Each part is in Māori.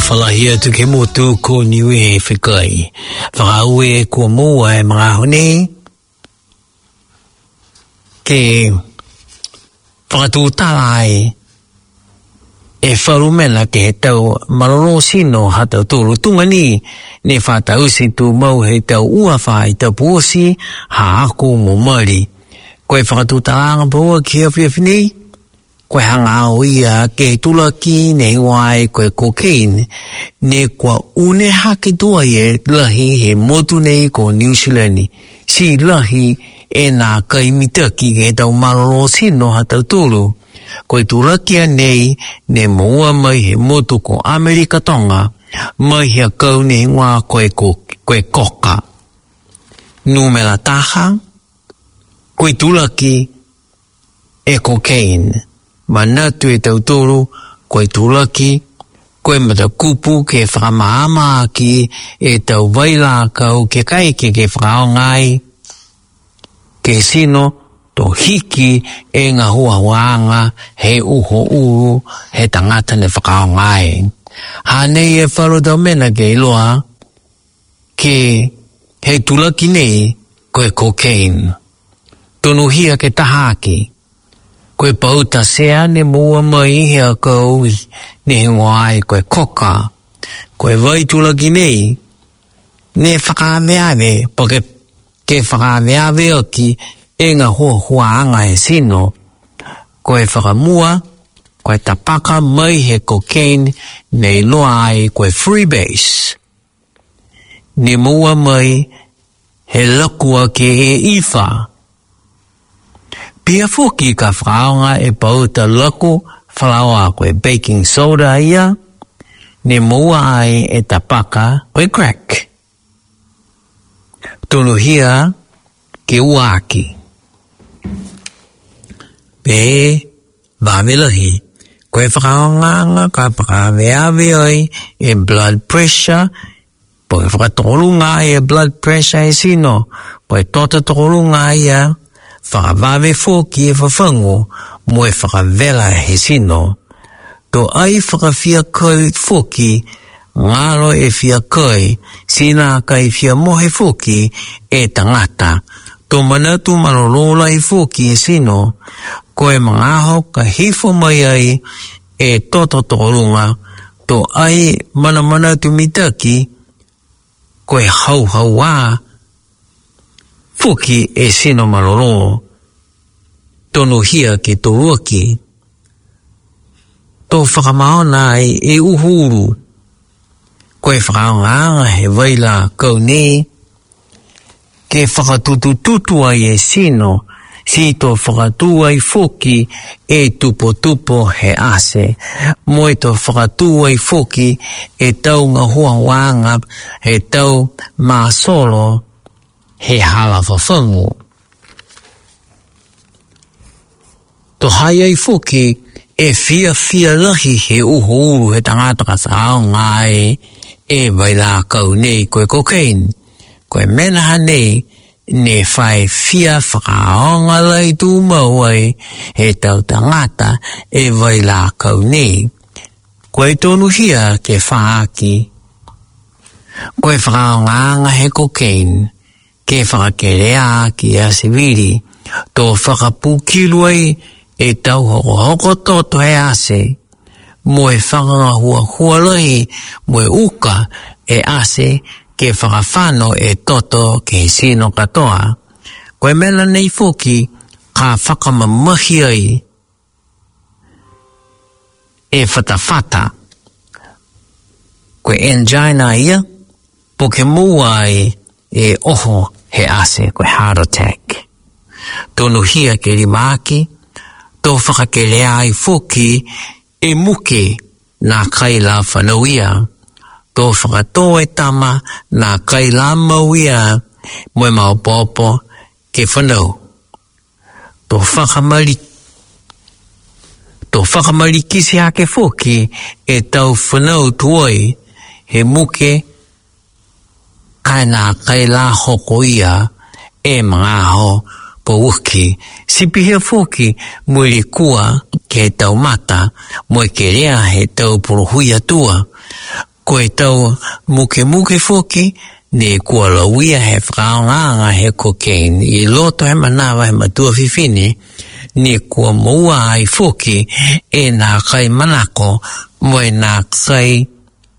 Falahia tu ke motu ko niwe he whikai. Whakaue ko mua e mga hone. Ke whakatūtārai e wharumena ke he tau maroro sino ha tau tōru tungani ne whātau si tū mau he tau uawha i tau pōsi ha ako mo mari. Koe whakatūtāranga pōa ki a whiawhini. Koe hanga o ia ke tulaki ne wai koe cocaine ne kua une hake tua e lahi he motu nei ko New Zealand. Si lahi e nā kaimitaki ke tau maroro sino ha tau tōru. Koe turakia nei ne moa mai he motu ko Amerika Tonga mai hea kau ne ngā koe koka. Numera taha, koe tulaki e cocaine. Manatu e tau tōru, koe tulaki, koe mata kupu ke whakamaama ki e tau waila kau ke kaike ke whakaongai. Ke sino, to hiki e ngā huahuanga he uho uru he tangata ne whakaongai. Hanei e wharo tau mena ke iloa, ke he tulaki nei koe cocaine. Tonu hia ke tahaki. Koe pauta sea ne mua mai hea kau ne wai koe koka. Koe vai tulaki nei ne whakameave poke ke whakameave oki e ngā huaanga e sino. Koe whakamua, koe tapaka mai he cocaine nei loa ai koe freebase. Ne mua mai he lakua ke e iwha. Pia fuki ka whaonga e pauta laku whalaoa koe baking soda ia, ne mua ai e tapaka koe crack. Tonu hia ke uaki. Pe wawelahi, koe whakaonganga ka whakaweawe oi e blood pressure, po e whakatolunga e blood pressure e sino, koe tota tolunga ia, whakawawe fōki e whawhango mo e whakawela he sino. Tō ai whakawhia kai fōki, ngaro e whia kai, sina kai whia mohe fōki e tangata. Tō manatu marorola i fōki e sino, koe mangaho ka hifo mai ai e toto tōrunga, tō ai mana tu mitaki, koe hau wā, Fuki e sino maroro, tono hia ke tō uaki. Tō whakamaona e uhuru, koe whakaonga he waila kau nei, ke whakatutututu ai e sino, si tō whakatu ai Fuki e tupo he ase, mo e tō whakatu ai Fuki e tau ngā huawanga, he tau māsolo, he hala whawhangu. Tō hai ai Fuki e whia lahi he uho uru he tangata ka whakaonga e waila kau nei koe cocaine. Koe menaha nei ne whai whia whakaonga lai tū mau ai he tau tangata e waila kau nei. Koe tonu hia ke whaaki. Koe whakaonga he cocaine. Ke whakakerea ki a siviri, tō whakapukilu ai e tau hoko toto he ase, mo e whakahua lai, mo e uka e ase, ke whakawhano e toto ke sino katoa. Koe mela nei Fuki, ka whakamamahi ai, e whatawhata. Koe angina ia, po ke mua ai, e oho he ase koe heart attack. Tonu hia ke rimaki, tō whakakelea ai Fuki e muke nā kaila whanauia. Tō whakatō e tama nā kaila mauia moe maupopo ke whanau. Tō whakamarikisi hake Fuki e tau whanau tuoi he muke kaina kaila hoko ia e mga ho po uki. Sipihia Fuki mui kua ke tau mata mo ke rea he tau porohuia tua. koe tau muke foki ne kua lawia he whakaonga he cocaine I loto he manawa he matua fifini ne kua moua ai foki e nā kai manako mo e nā kai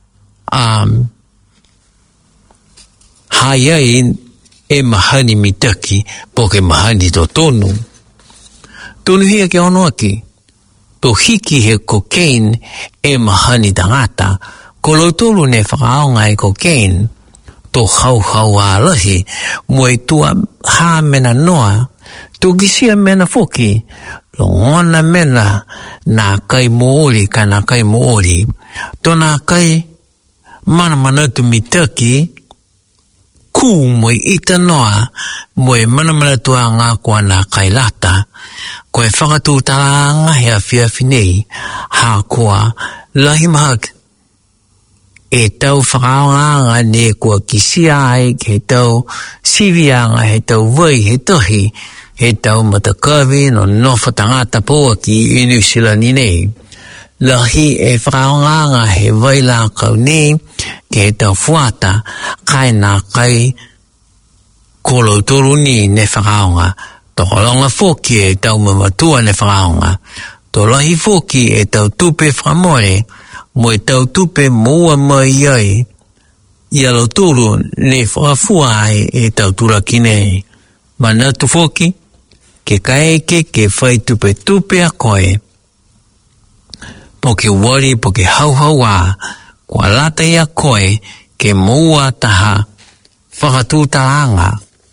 hai ai e mahani mitaki poke mahani to tonu hia ke ono aki to hiki he cocaine e mahani tangata ko lotolu ne whakaonga e cocaine to hau alahi mo e tua ha mena noa to gisia mena foki lo ngona mena na kai mooli ka na kai mooli to na kai mana tu mitaki ku mo ita noa mo e mana tua ngā kua na kai lata ko e whakatu taranga he a whiawhinei ha kua lahi mahak e tau whakaonga ne kua kisia ai he tau sivianga he tau vai he tohi he tau matakawi no nofa tangata poa ki New Zealand nei lahi e whakaonga he vai la kau nei ke he tau fuata kai na kai kolo tolu ni ne whakaonga to holonga foki e tau mamatua ne whakaonga to lahi foki e tau tupe whamore mo e tau tupe moa mai ai ia lo tolu ne whakafua ai e tau turaki nei mana tu foki ke kaeke ke whai tupe a koe po ke wari po ke hau a kua lata ia koe ke moa taha whakatūtaranga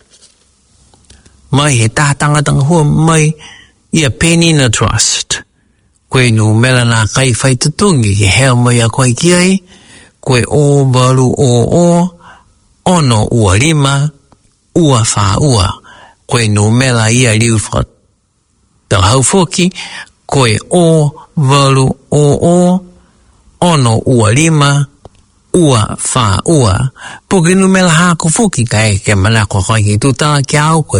mai he tātanga hua mai ia Penina Trust koe nu mela nā kai whai tutungi ke hea mai a koe ki ai koe o baru o ono ua lima ua wha ua koe nu mela ia liu wha tau hau foki koe o baru o ono ua lima ua wha ua poke nu mela hako foki kai ke manako koe ki tutanga ki au koe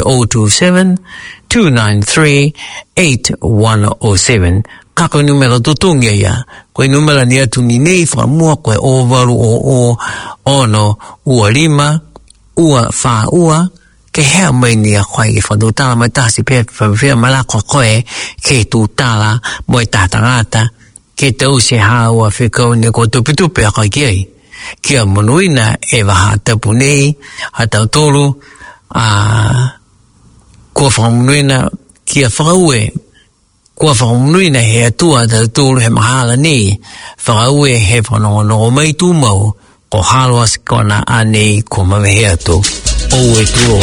027-293-8107 kako numero tutungia ia koe numero ni atu ni nei whamua koe o waru o ono ua lima ua wha ua ke hea mai ni a koe ki whadutala mai tasi pe whawhia malako koe ke tutala moi tātangata ke tau se haua whikau ne ko tupe a koe ki ai kia monuina e waha tapu nei a tau tolu kua whakamunuina kia whakaue kua whakamunuina he atua tau tolu he mahala nei whakaue he whanongo mai tu mau ko haloa sikona anei ko mawe he atu o e tu o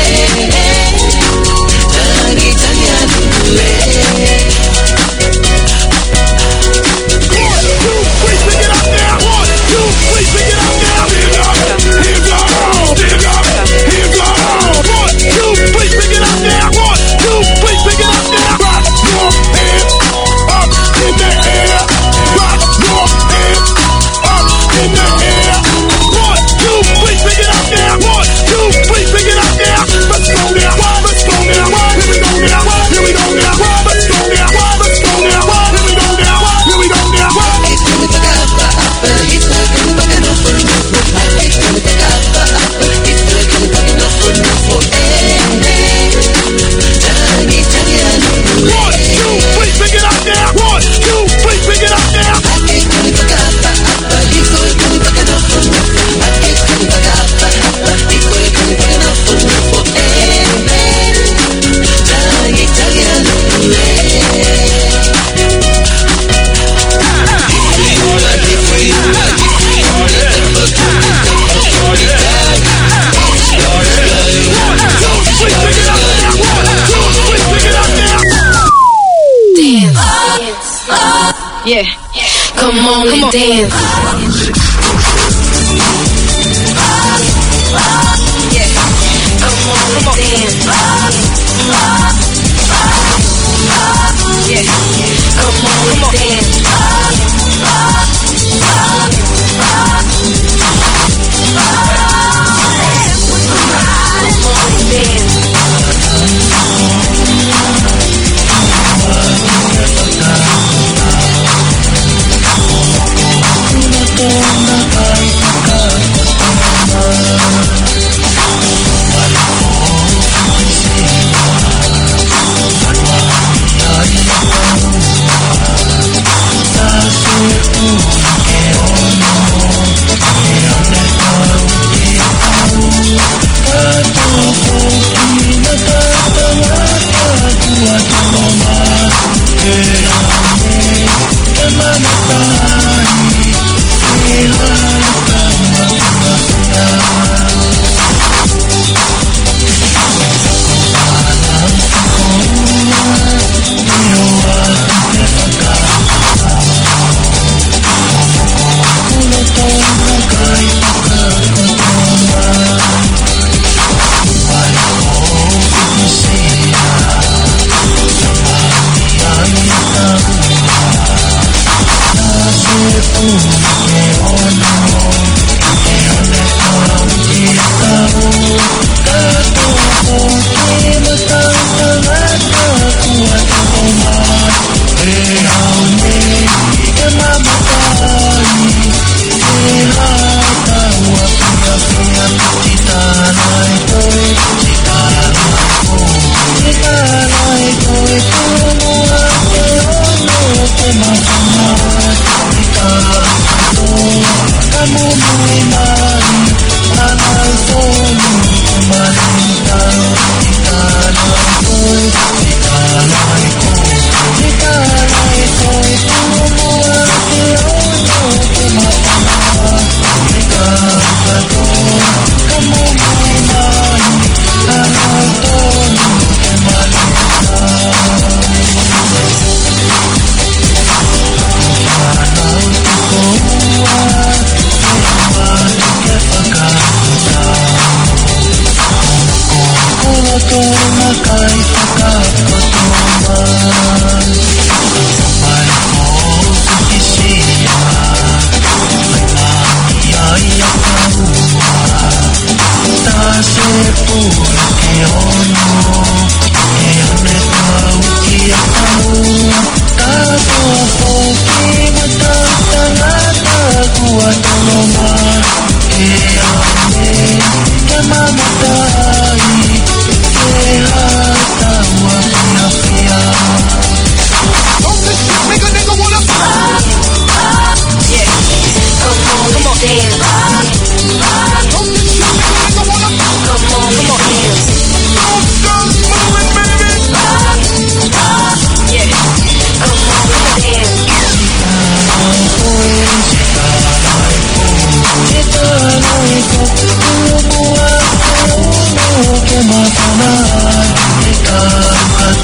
Yeah, come on and dance. Yeah, come on and dance. Yeah, come on and dance. Come on and dance.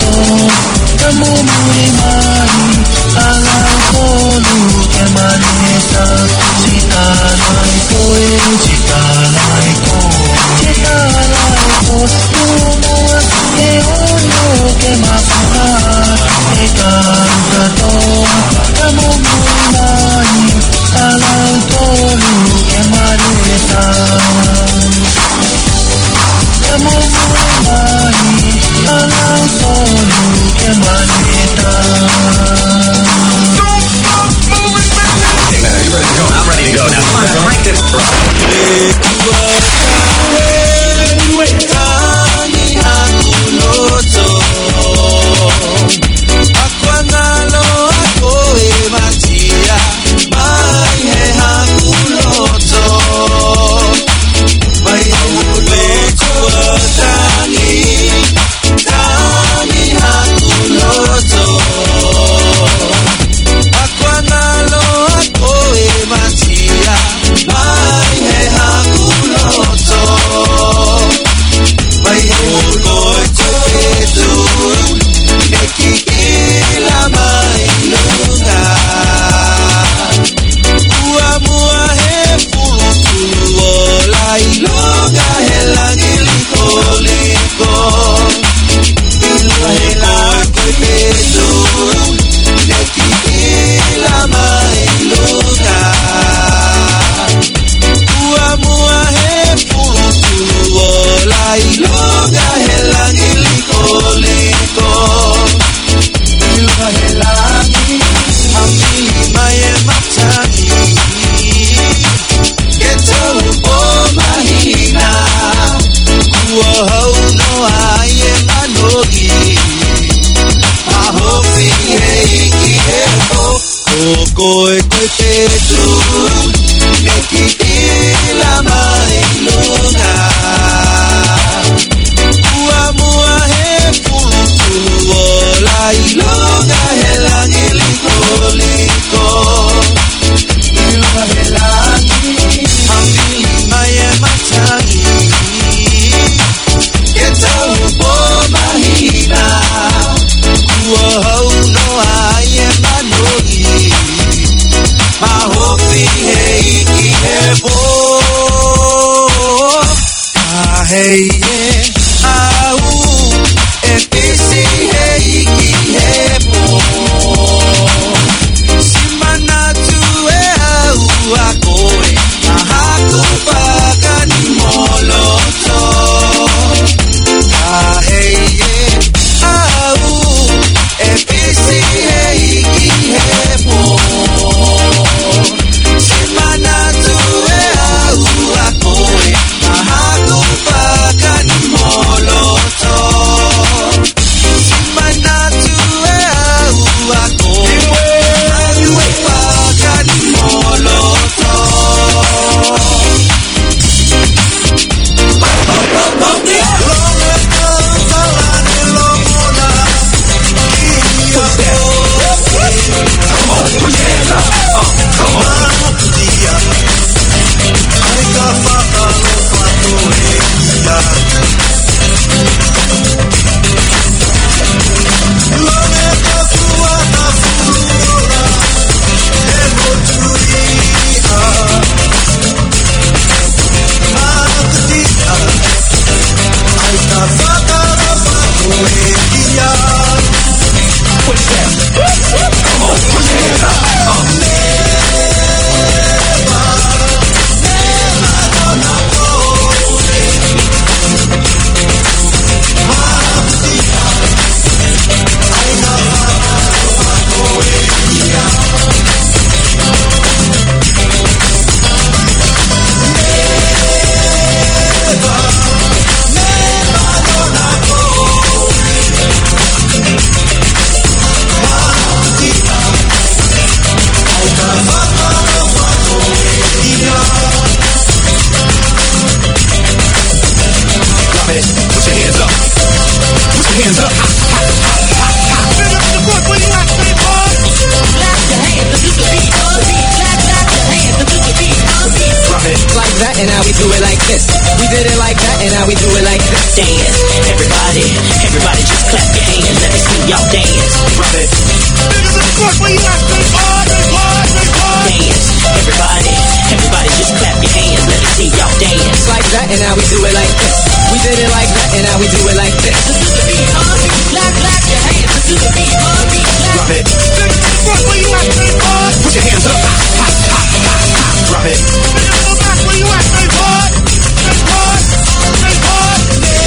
and now we do it like this. We did it like that, and now we do it like this. Dance, everybody, everybody just clap your hands. Let me y'all dance. Drop it. Dance. Everybody just clap your hands. Let me see y'all dance. Like that, and now we do it like this. We did it like that, and now we do it like this. This is the beat, clap your hands. This is the beat, drop it. Put your hands up. Drop it. Where you at, stay hard. Stay hard. Stay hard.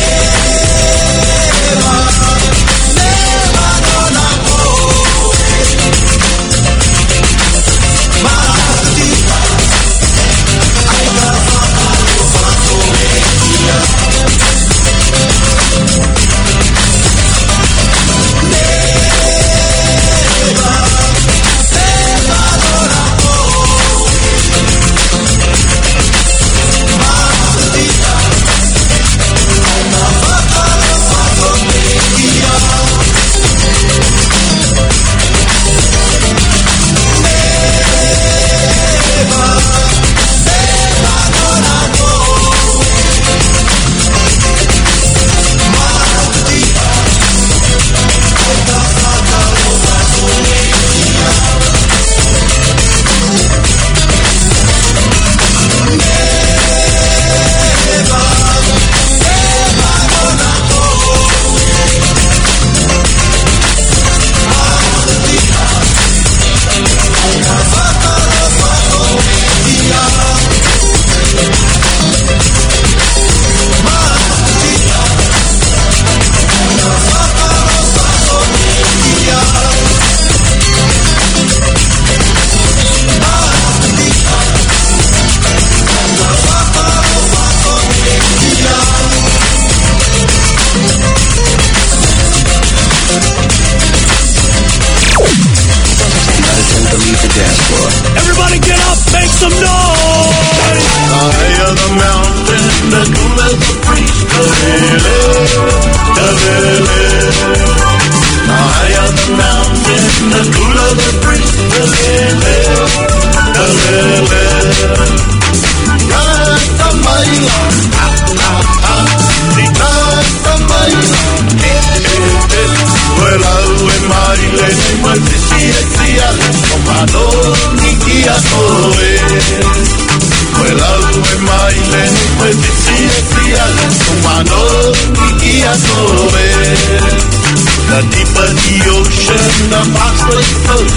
The deeper the ocean, the faster it flows.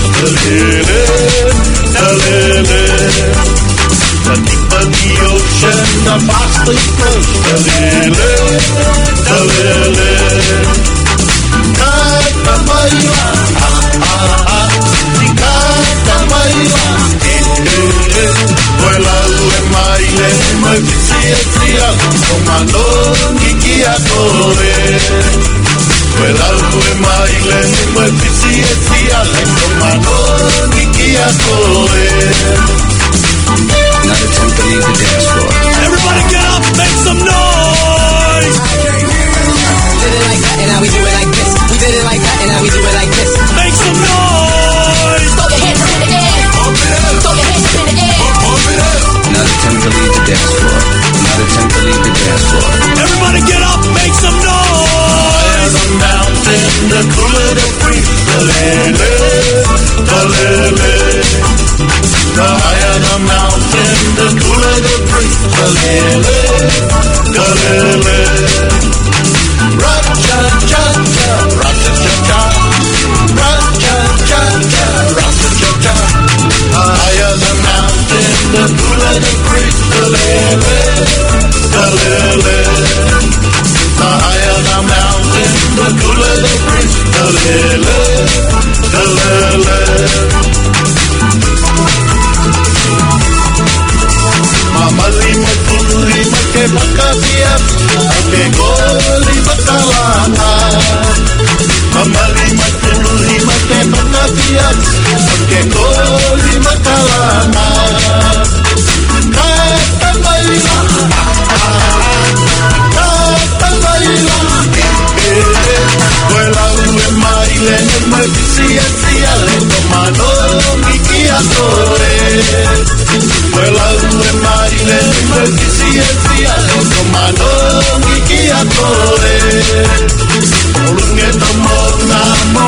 The deeper the ocean, the faster it flows. Vuela due maile, mai pizia, comando nikia tore. Vuela due maile, mai pizia, comando nikia tore. Not attempt to leave the dance floor. Everybody get up, make some noise. We did it like that, and now we do it like this. We did it like that, and now we do it like this. Make some noise. Throw your hands up in the air. Throw your hands up in the air. Not attempt to leave the dance floor. Not attempt to leave the dance floor. Everybody get up, make some noise. The mountain, the cooler the breeze, the higher the mountain, the cooler the breeze, Ra-cha-cha-cha, ra-cha-cha-cha, ra-cha-cha-cha, ra-cha-cha-cha. The higher the mountain, the cooler the breeze, the higher the mountain, the cooler the breeze, Mama lima tulima ke bakasia, ke goli bakalana. Mama lima tulima ke bakasia, ke goli bakalana. Kata baila, vuela due maile, mai pizia, comando nikia tore. Vuela due maile, mai pizia, comando nikia tore. Olunge tomona,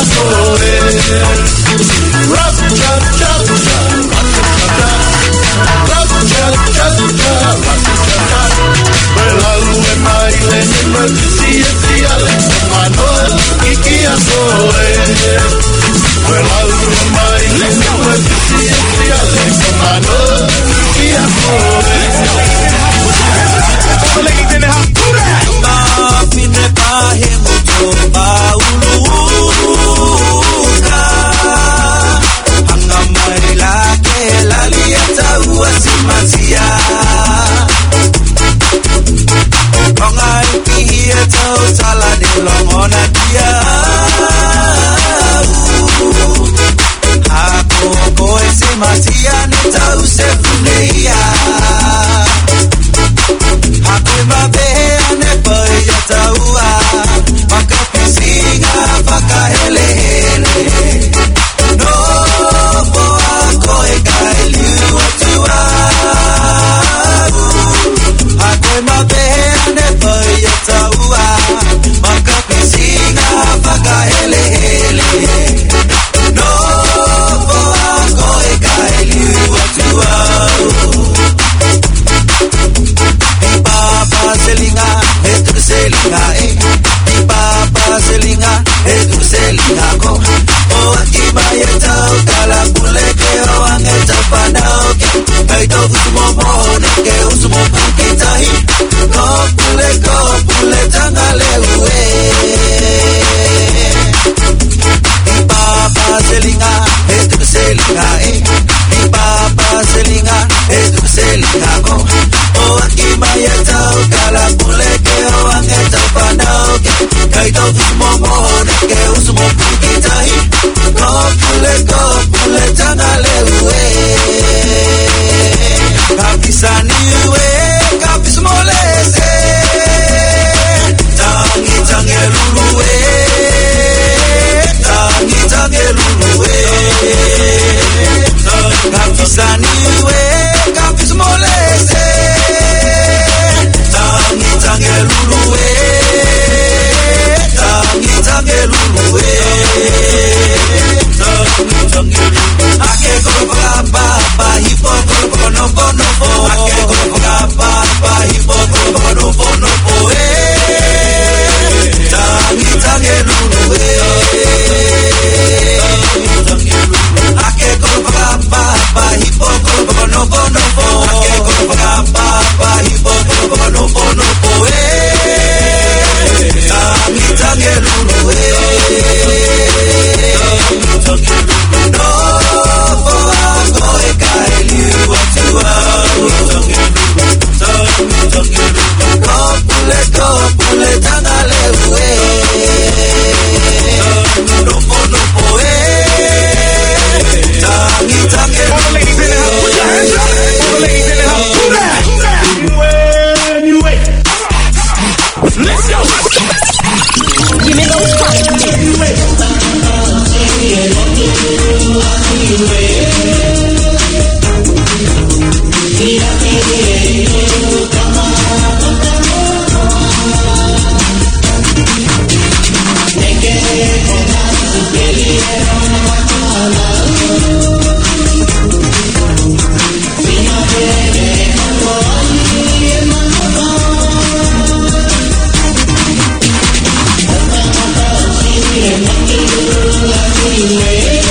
Anyway.